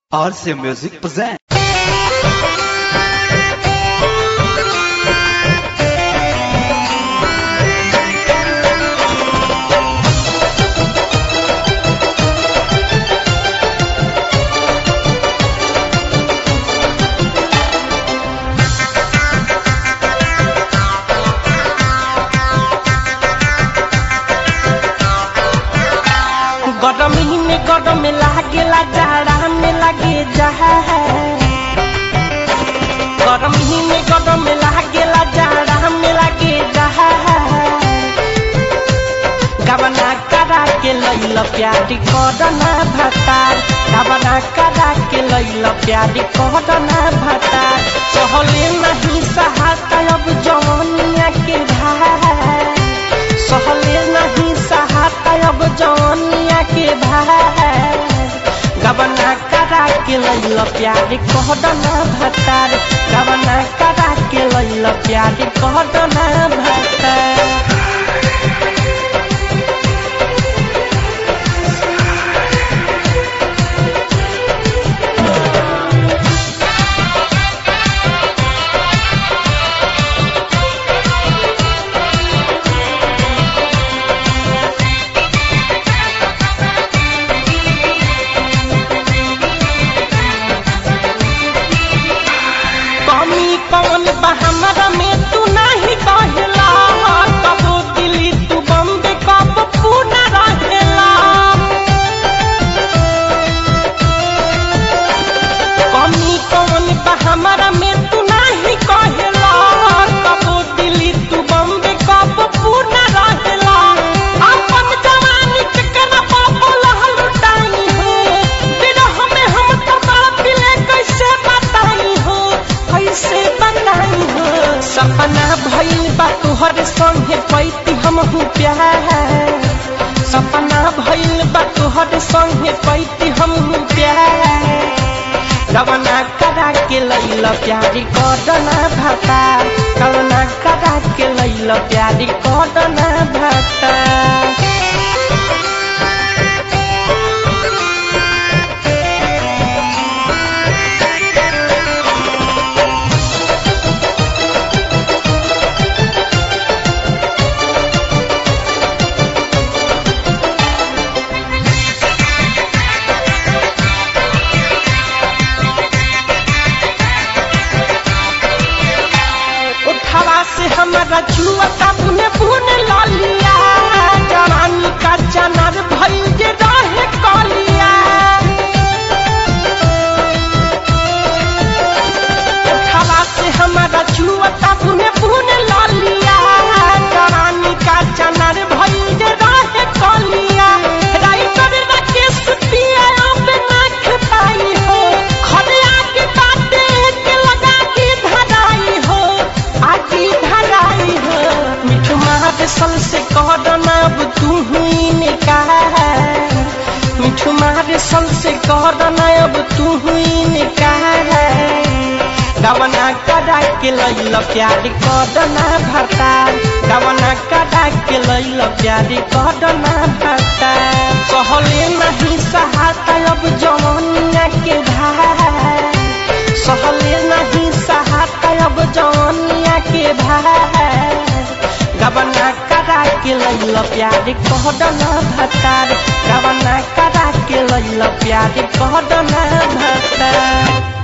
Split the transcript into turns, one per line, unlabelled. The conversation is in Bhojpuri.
RC Music presents.
गरम में लागेला जाड़ा में लागे जहा गरम में लागेला जाड़ा में लागे जहा गबना करा के लैला प्यारी करना भतार गबना करा के लैला प्यारी करना भतार सहले नहीं सहाता अब जवानिया के भार सहले नहीं सहाता अब जवानिया के भार गबना करा के लैला प्यारी कहना भतार गबना करा के लैला प्यारी कहना भतार कौन बहमरा में तू नहीं कहला कबो दिल्ली तू बम्बे कब पूना रहेला कमी कौन बहमरा में तू नहीं कहला कबो दिल्ली तू बम्बे कब पूना रहेला अपन जवानी के कना पापो लहल उठाई हो बिरह में हम तो बापिले कैसे बताई हो कैसे सपना भइल बा तोहर संगे पैती हमहू प्यार सपना भइल बा तोहर संगे पैती हमहू प्यार गबना करा के लैला प्यारी करना भतार गबना करा के लैला प्यारी करना भतार से हमारा जुआ बुने बुने लालिया जवानी का चनर भइल जे रहे कलिया उठावा से हमारा जुआ बुने बुने लालिया जवानी का चनर भइल जे रहे कलिया राइटर के सुतिया अब नाख पाई हो खड़े आके बाटे के लगा के धराई हो आगे सल से कहना अब तू हुई निकाह मिठू मारे सल से कहना अब तू हुई निकाह गबना करा के लैला प्यारी कहना भतार गबना करा के लैला प्यारी कहना भतार सहले नहीं सहाता अब जवानिया के भार सहले नहीं सहाता अब जवानिया के भार गबना करा के लैला प्यारी कहना भतार गबना करा के लैला प्यारी कहना भतार।